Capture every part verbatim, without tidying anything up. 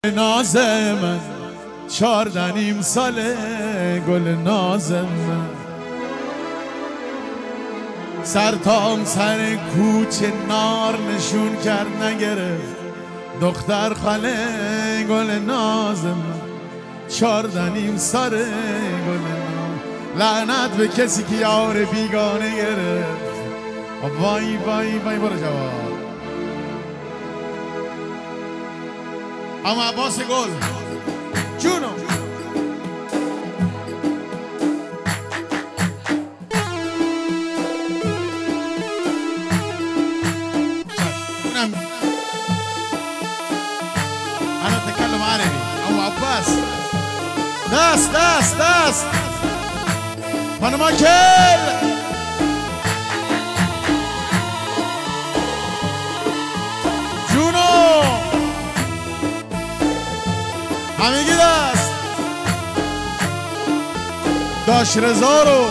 ناز من چارده نیم ساله گل ناز من سر تا سر کوچه نار نشون کرد نگرفت دختر خاله گل ناز من چارده نیم ساله گل ناز لعنت به کسی که یار بیگانه گرفت وای وای وای برو جواب اما عباس گل جونو انا اتكلم عربي اما عباس داس داس داس بانما كل همگی دست داش رزا رو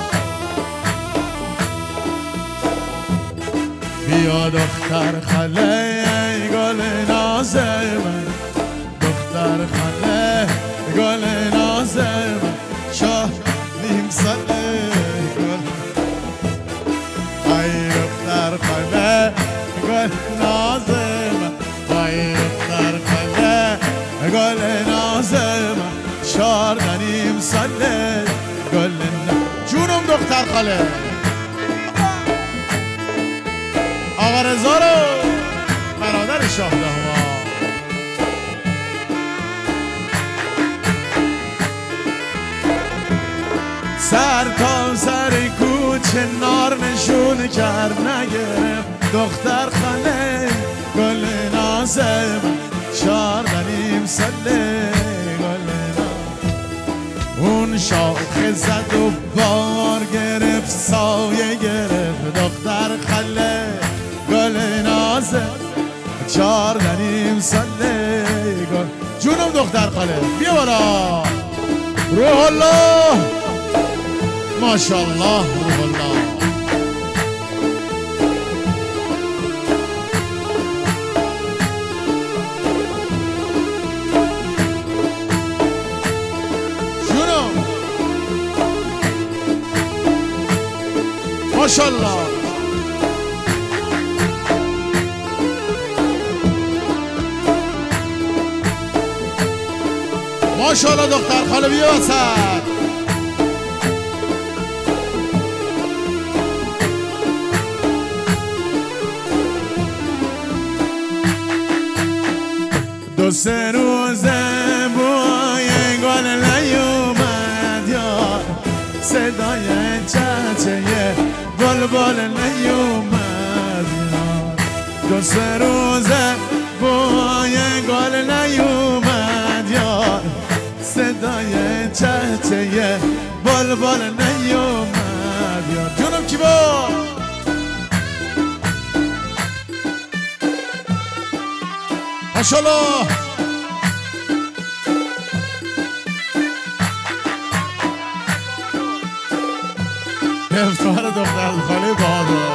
بیا دختر خاله گل ناز من دختر خاله گل ناز من شاه نیم ساله گل ای دختر خاله گل ناز من ای دختر خاله گل ناز من چارده نیم ساله گل جونم دختر خاله آقا رزا رو برادر شاه دهوا سر تا سر کوچه نار نشون کرد نگرفت دختر خاله گل ناز من چارده نیم ساله گل اون شاخه زد و بار گرفت سایه گرفت دختر خاله گل نازه چارده نیم ساله گل جونم دختر خاله بیا بالا روح الله ماشاءالله روح الله ماشاءالله ماشاءالله دختر خاله بیا وسط دو سه روزه بوی گل نیومد یار صدای چهچه بلبل نیومد یار دو سه روزه بوی گل نیومد یار صدای چهچه بلبل نیومد یار جونم کی با ماشاءالله افتخار دختر خاله بادا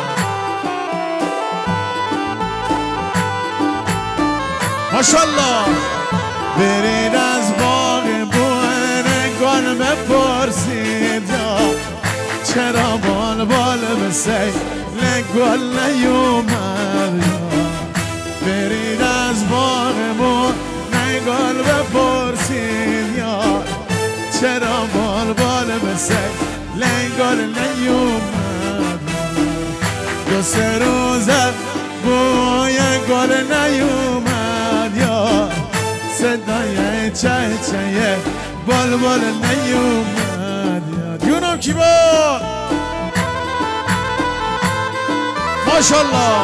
ماشاءالله برید از باغ بوهن گل بپرسید یا چرا بال بال به سیل گل نیومد یا برید از باغ بوهن گل بپرسید یا چرا بال بال به سیل لنگال نیومد دو سه روزه بوی گل نیومد یا صدای چه چه بلبل نیومد یا جونم کی با ماشاءالله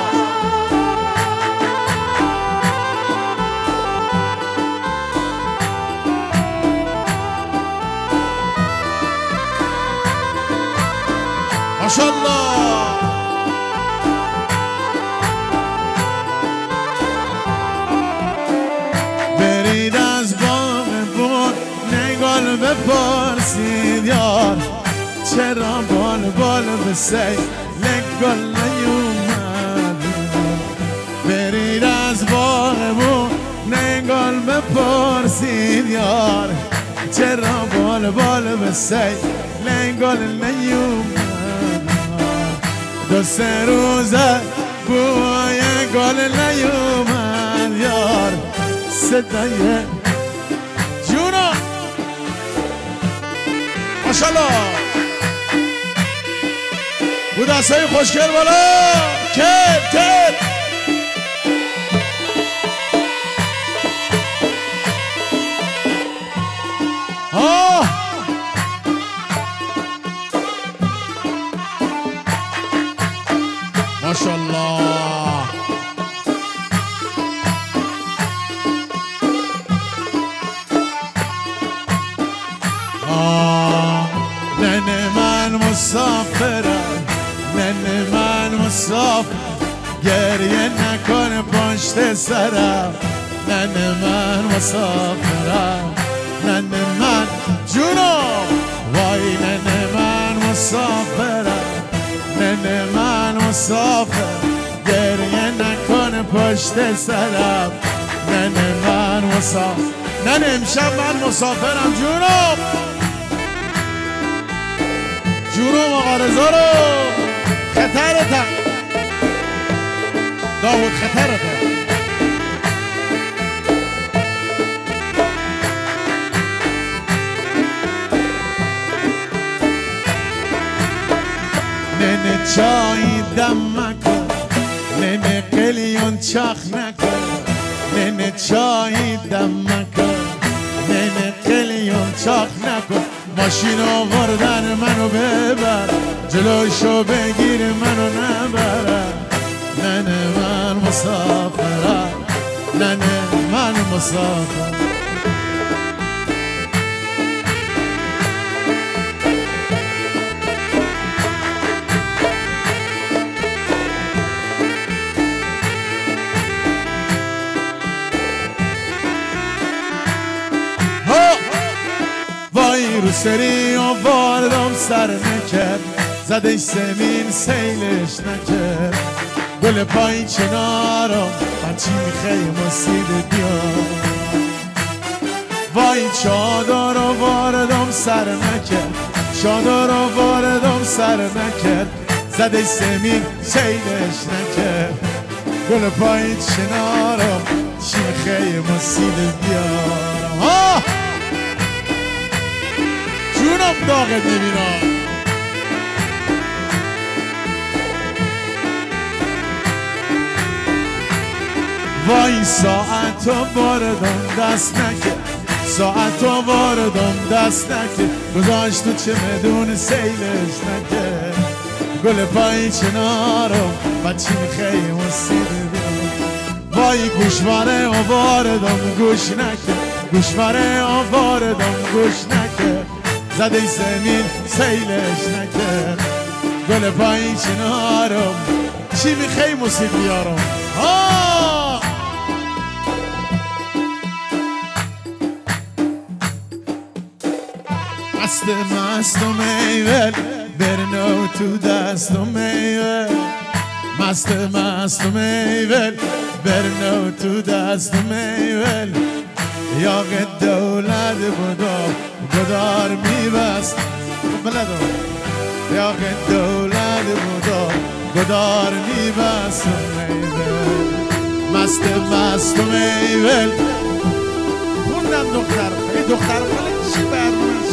ماشاءالله برید از باغ بون نگال بپرسید یار چرا بال بال به سیل گل نیومد برید از باغ بون نگال بپرسید پرسید یار چرا بال بال بسی لنگال نیومد دو سه روزه بوی گل نیومد یار صدای جونا ماشالله بود دستای خوشگل بالا کت کت آه ماشالله آه ننه من مسافرم ننه من مسافر گریه نکن پشت سرم ننه من مسافرم ننه من جونو وای ننه من مسافرم ننه من مسافر گریه نکن پشت سرم ننه من مسافر ننه امشب من مسافرم جونو جونو مغارزا رو خطرتم داود خطرتم ننه چای دم مکن ننه قلیون چاخ نکن ننه چای دم مکن ننه قلیون چاخ نکن ماشین آوردن منو ببر جلوشو بگیر منو نبرم ننه من مسافرم ننه من مسافرم وای رو سری آواردم سر نکرد زدش زمین سیلش نکرد گل پای کنارم بچی میخیم و سید بیام وای چادر آواردم سر نکرد چادر آواردم سر نکرد زدش زمین سیلش نکرد گل پای کنارم چی میخیم و سید بیام ها جونم داغت میبینم وای ساعت و واردم دست نکرد ساعت و واردم دست نکرد گذاشت تو چه مدون سیلش نکرد گل پای کنارم بچی میخیم و سید بیام وای گوشواره و واردم گوش نکرد گوشواره و واردم گوش نکرد زده زمین سیلش نکرد گل پای کنارم چی میخوای موسیقی بیارم آه مست مست و میول برنو تو دست و میول مست مست و میول برنو تو دست و میول یاق دولت بودا گدار میبست بلدم یاق دولت بودا گدار میبست میول مست مست و میول خوندم دختر ای دختر خاله چی برنامه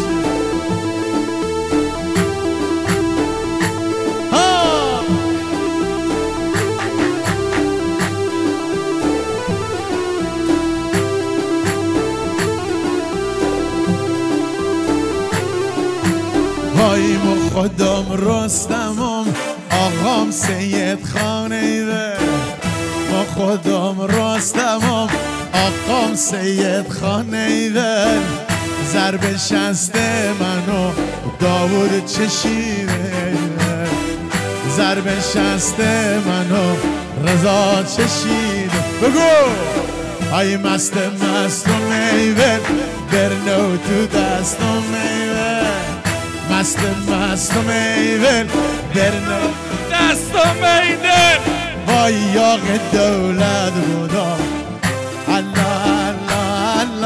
وای مو خودم رستمم آقام سید خانه و ما خودم رستمم آقام سید خانه و ضرب شست منو داود چشیده ضرب شست منو رضا چشیده بگو ای مست مست و میول برنو تو دست و میول مست مست و میول برنو دست و میول وای یاق دولت بودا الله الله الله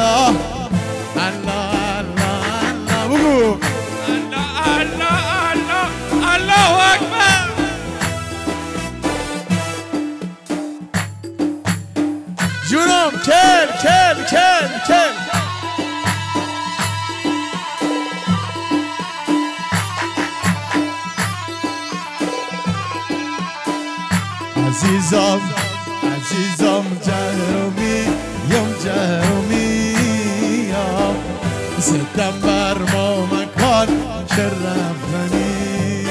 عزیزم عزیزم جهرومی یم جهرومی ستم بر ما مکان شرفنی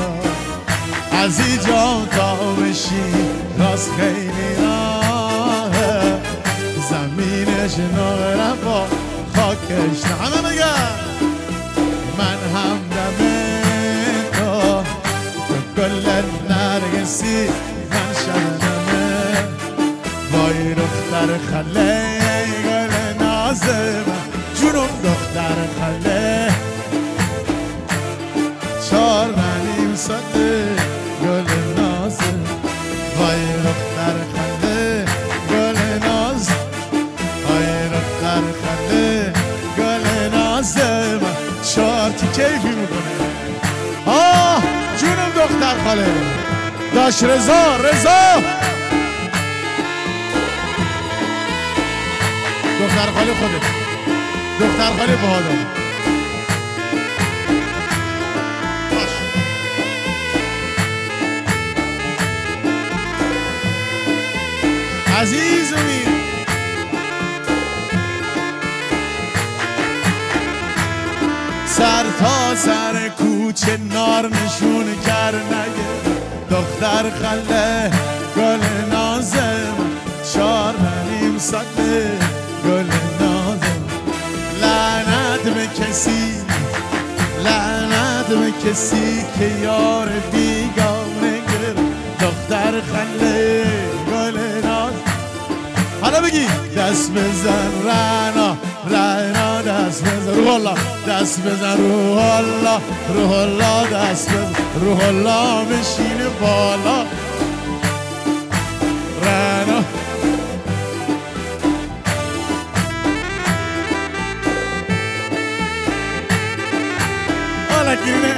عزیزم تا بشی راست خیلی راهه زمینش ناره با خاکش همه بگم من هم دمه تو تو گل نرگسی من شبنمه وای دختر خله گل نازم جونم دختر خله چار نیم ساده گل نازم وای دختر خله گل ناز وای دختر خله گل نازم چار تی کیفی میکنه آه جونم دختر خاله داش رضا رضا دختر خاله خودت دختر خاله بهادر عزیزمی سر تا سر کوچه نار نشون کرد نگه دختر خله گل نازم چار نیم ساده گل نازم لعنت به کسی لعنت به کسی که یار بیگانه گر دختر خله گل نازم حالا بگی دست بزن رنا رنا دست بزن روح الله دست بزن روح الله روح الله دست بزن روح الله بشین بالا رنا حالا گیرینه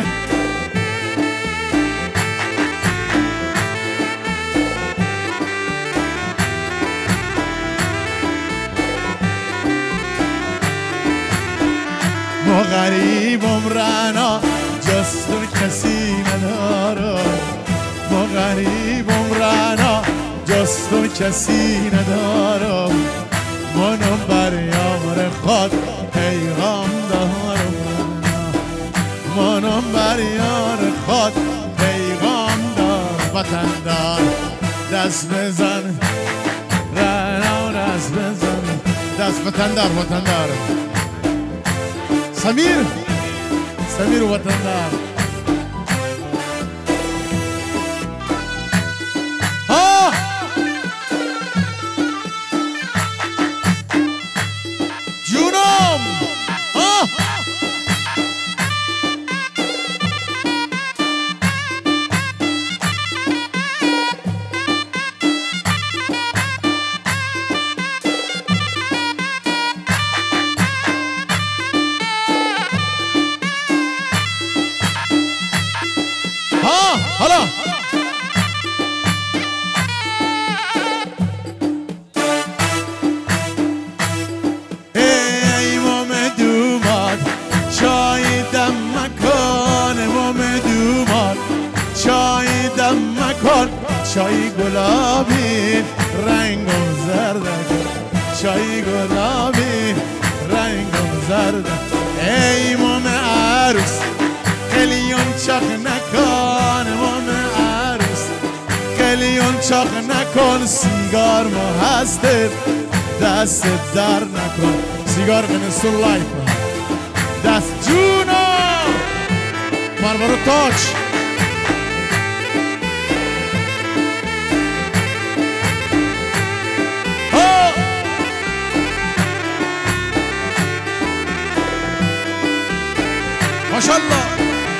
ما غریبم رنا جستون کسی ندارم ما غریبم رنا جستون کسی ندارم منم بر یار خود پیغام دارم منم بر یار خود پیغام دار وطن دار دست بزن رنا دست بزن دست وطن دار وطن دار سمیر سمیر وطندار ها جونم ها حالا ای مام دوماد چای دم مکان مام دوماد چای دم مکان چای گلابی رنگم زرده چای گلابی رنگم زرده ای مام عروس قلیون چاق نکن مام عروس قلیون چاق نکن سیگار ما هسته دست در نکن سیگار من سلای کن دست جونا مرمرو تاچ ماشالله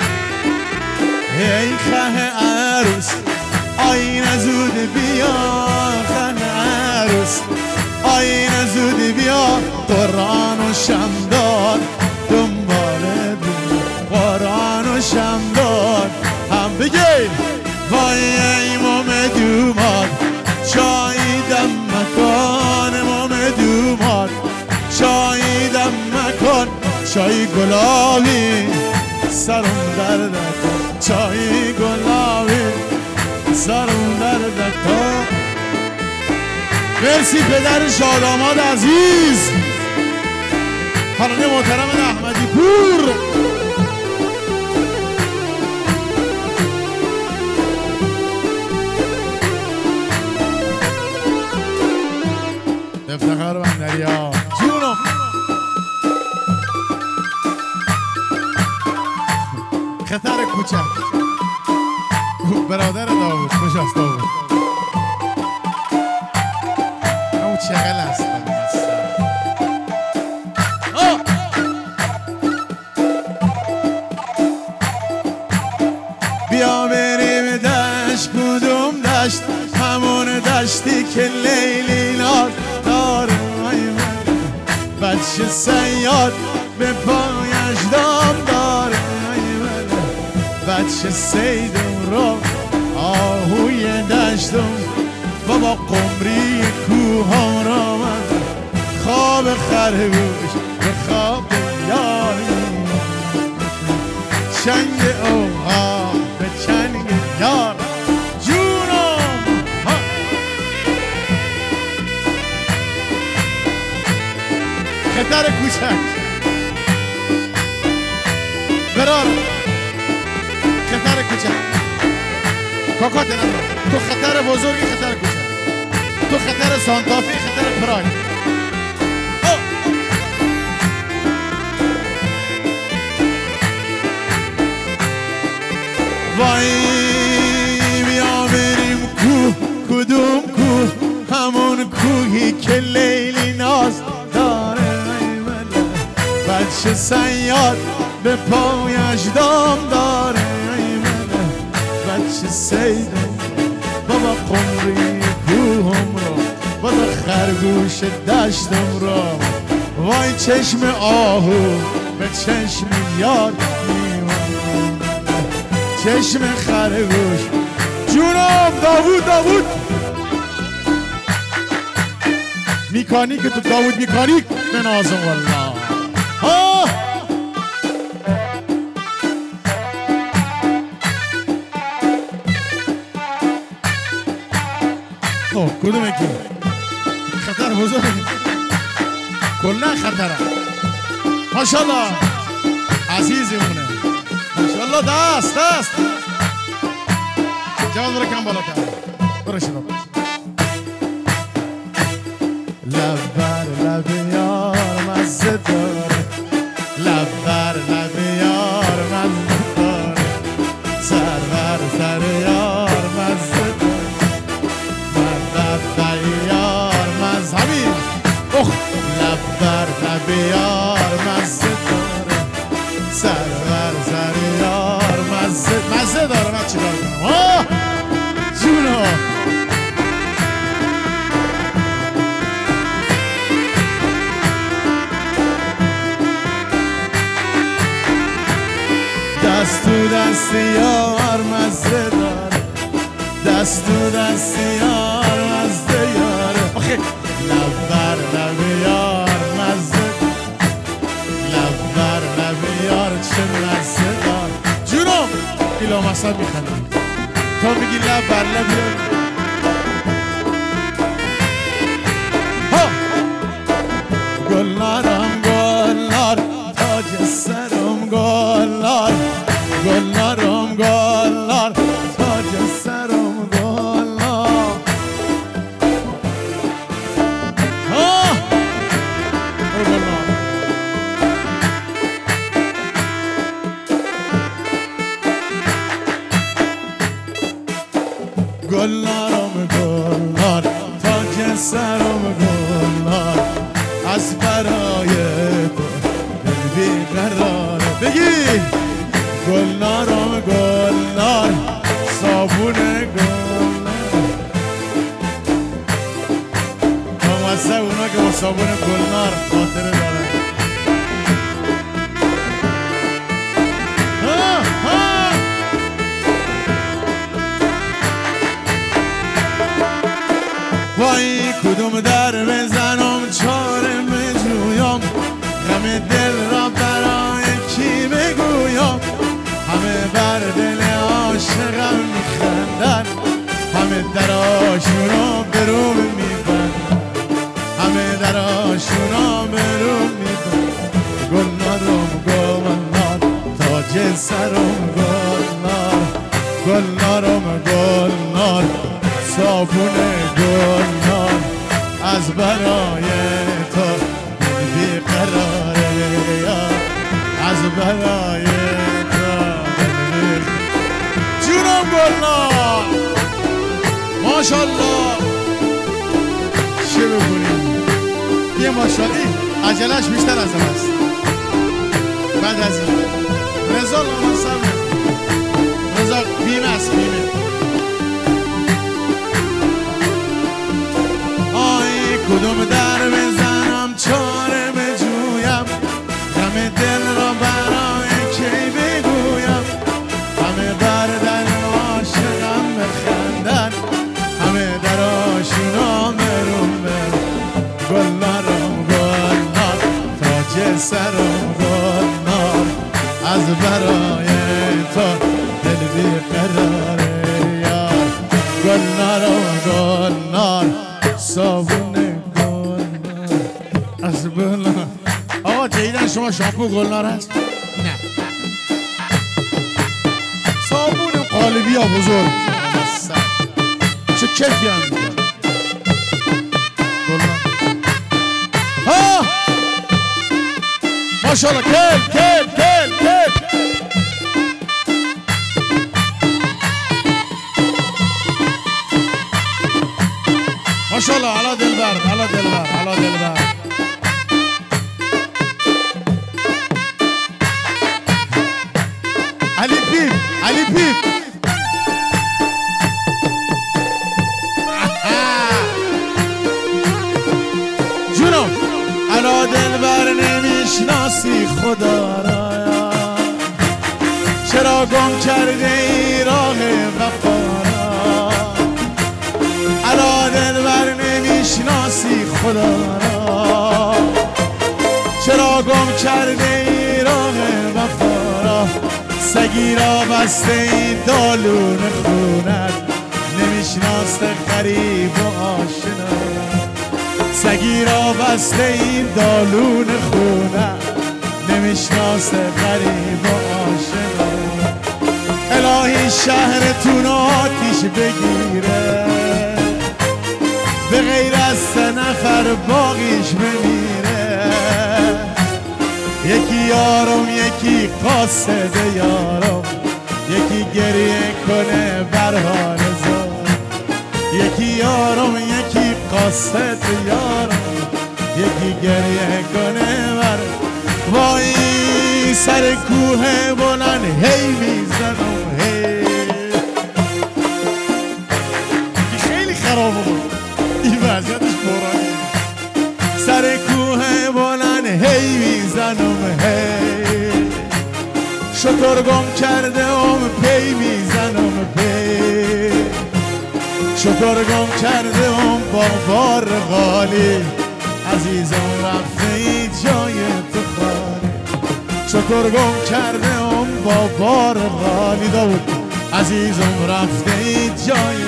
ای خه عروس آینه زود بیا خه عروس آینه زود بیا قرآن و شمدان دنباله بیا قرآن و شمدان هم بگید وای ای مام دوماد چای دم مکان مام دوماد چای دم مکان چای گلابی سرم درد کن چای گلابی سرم درد کن مرسی پدر شاداماد عزیز خانم محترم احمدی پور. افتخار بندریا جونم. خطر کوچک برادر داوود کجاست داوود؟ او چقل است بیا بریم دشت کدوم دشت همون دشتی که لیلی ناز داره بچه سیاد به پایش دام داره بچه سیدم رو آهوی دشتم بابا قمری کوه را من خواب خرگوش به خواب یاری چنگ اوها به چنگ یار جونم. خطر کوچک برار خطر کوچک کاکات ندارم تو خطر بزرگی خطر کوچک تو خطر سانتافی خطر پراید. وای بیا بریم کوه کدوم کوه همون کوهی که لیلی ناز داره بچه سیاد به پایش دام داره بچه سیدم بابا قمری کوهم رو بابا خرگوش دشتم رو وای چشم آهو به چشم یار میمونه چشم خرگوش جونم. داوود داوود میکانیک تو داوود میکانیک به نازم والله ها. خب کدوم یکی خطر بزرگ کلا خطره ماشاءالله عزیزمونه ماشاءالله. دست دست جواب برو کم بالاتر برو شنو لب بر لب یار مزه داره لب بر لب یار مزه داره سر بر سر یار مزه داره لب بر یار مزه همین اخ لب بر لب یار مزه داره سر بر سر یار مزه مزه داره. من چی کار کنم آه جونو دست تو دست یار مزه داره دست تو دست یار مزه یاره آخه لب بر لب یار مزه لب بر لب یار چه مزه داره جونم. ایلا مصد میخندی تا میگی لب بر لب یار ها گلنارم گلنار تاج سرم گلنار گلنارم گلنار تاج سرم گلنار ها گلنار گلنارم گلنار تاج سرم گلنار از برای تو دل بیقراره بگی گلنارم گلنار صابون گلنار نامسته اونا که با صابون گلنار خاطره دارن ها ها وای کدوم در بزنم چاره بجویم غم دل را برای کی بگویم همه بر دل عاشقم میخندن همه دراشون رو به رو میبندن دراشون آمرون میدن گلنارم گلنار تاج سرم گلنار گلنارم گلنار صابون گلنار از برای تو بیقراره از برای تو جونم گلنار ماشالله چه بکنیم یه ماشالی عجلش بیشتر از هم است بعد از این رضا لامصب رضا بیمه است بیمه آی کدوم در بزنم چاره بجویم غم دل را برای کی بگویم همه بردن عاشقم بخندن همه در آشونا مرون برون گلنارم گلنار تاج سرم گلنار از برای تو دل بیقراره یار گلنارم گلنار صابون گلنار از بلند آقا جدیدن شما شامپو گلنار هست؟ نه صابون قالبی ها بزرگ چه کیفی هم میکنه گلنار ها ماشالله کل کل کل کل ماشالله علا دلبر علا دلبر علا دلبر علی پیپ علی پیپ جونم علا دلبر نمیشناسی خدا را چرا گم کرده ای راه وفا را علا دلبر نمیشناسی خدا را چرا گم کرده ای راه وفا را سگی را بسته این دالون خونت نمیشناسته غریب و آشنا سگی را بسته این دالون خونت نمیشناسته غریب و آشنا الهی شهرتون آتیش بگیره به غیر از سه نفر باقیش بمیره یکی یارم یکی قاصد یارم یکی گریه کنه بر حال زار یکی یارم یکی قاصد یارم یکی گریه کنه بر وای سر کوه بلند هی میزنم هی خیلی خرابه بود این وضعیتش بورانی سر کوه بلند هی میزنم هی شطور گم کرده ام پی میزنم پی شطور گم کرده ام با بار غالی عزیزم رفته ای جای تو خالی شطور گم کرده ام با بار غالی داود عزیزم رفته ای جای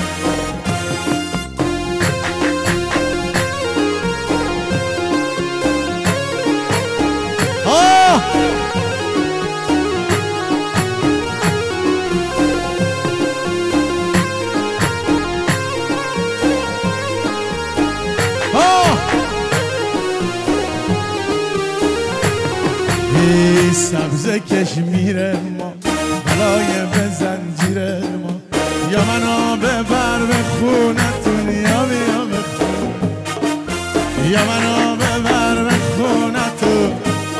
آه ای سبز کشمیر ما بلای به زنجیر ما یا منو ببر به خونتون یا بیا به خون یا منو ببر به خونتون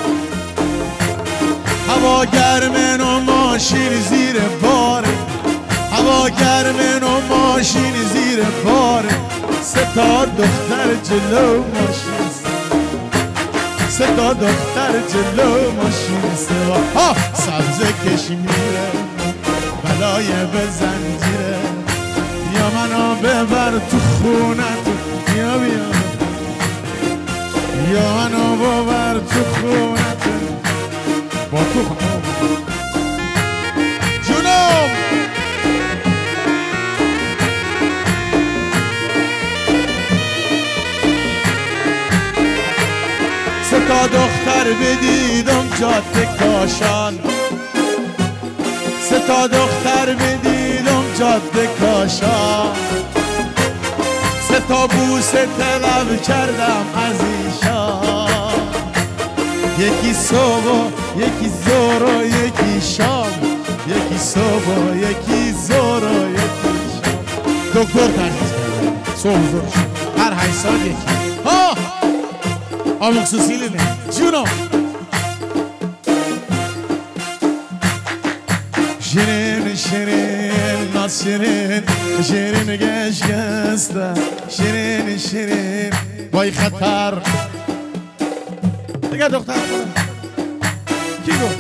هوا گرمه و ماشین زیر باره هوا گرمه و ماشین زیر باره سه تا دختر جلو ماشین سه تا دختر جلو ماشین سوا ها سبز کشمیره بلای به زنجیره یا منو ببر تو خونتون یا بیا یا منو ببر تو خونتون با تو خونتون جونم تا دختر بدیدم جاده کاشان، سه تا دختر بدیدم جاده کاشان، سه تا بوسه طلب کردم از ایشان، یکی صبح یکی ظهر و یکی شام، یکی صبح یکی ظهر و یکی شام. دکتر ترخیص کرده صبح ظهر هر هشت سال یکی. ها آموکسوسیل نه جونم. شیرین شیرین ناز شیرین شیرین گشگسته شیرین شیرین وای خطر دیگه دختر کی گفت؟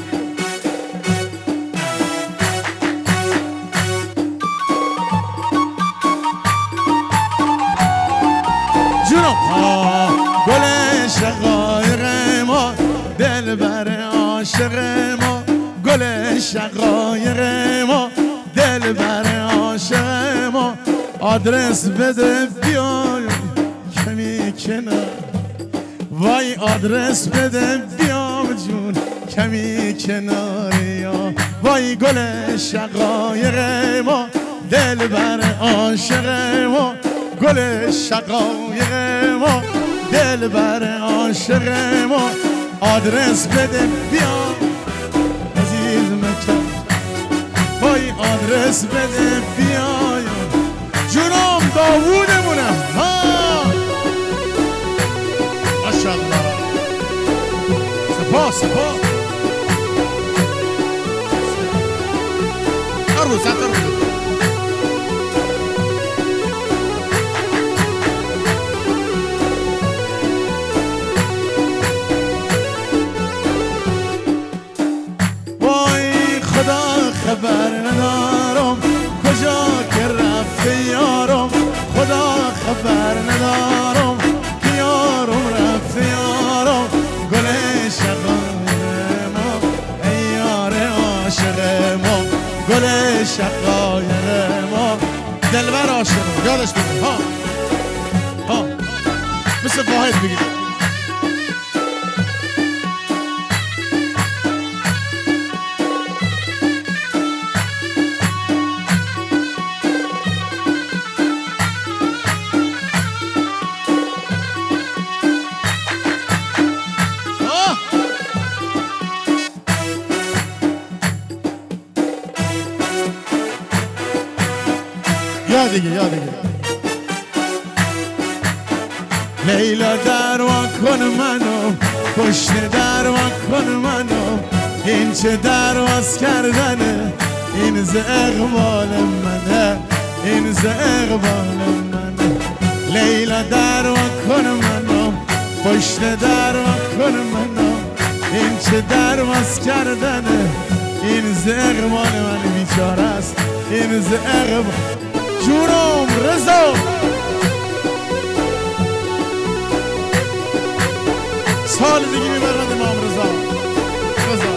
جونم گل شقایق ما دلبر عاشق ما، گل شقایق ما دلبر عاشق ما، آدرس بده بیای کمی کنار، وای آدرس بده بیام جون کمی کناریا، وای گل شقایق ما دلبر عاشق ما، گل شقایق ما دلبر عاشق ما، آدرس بده بیام عزیز مکن، وای آدرس بده بیایم جونم داوودمونم. ها ماشاءالله سپاس سپاس ارو سقر خبر ندارم کجا که رفته یارم، خدا خبر ندارم که یارم رفته یارم، گل شقایق ما ای یار عاشق ما، گل شقایق ما دلبر عاشق ما. یادش بگیر ها ها مثل واحد بگیر. یا دیگه یا دیگه لیلا دروا کن منو، پشت دروا کن منو، این چه درواز کردنه، این ز اقبال منه، این ز اقبال منه. لیلا دروا کن منو، پشت دروا کن منو، این چه درواز کردنه، این ز اقبال من بیچاره است، این ز اقبال. جونم رضا سال دیگه میبرد امام رضا رضا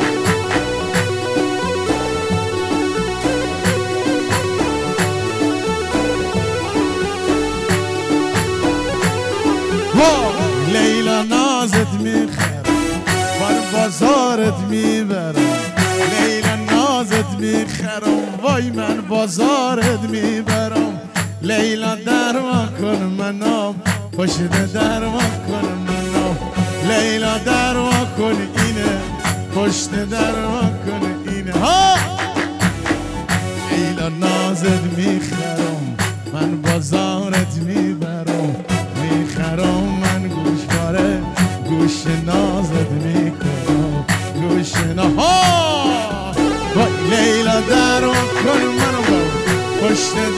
ها لیلا نازت میخرم بر بازارت میبرم، لیلا نازت میخرم وای من بازارت میبرم، لیلا دروا کن منو، پشت دروا کن منو، لیلا دروا کن اینه، پشت دروا کن اینه. ها لیلا نازت میخرم من بازارت میبرم، میخرم من گوشواره گوش نازت میکنم، گوش نا ها لیلا دروا کن منو، پشت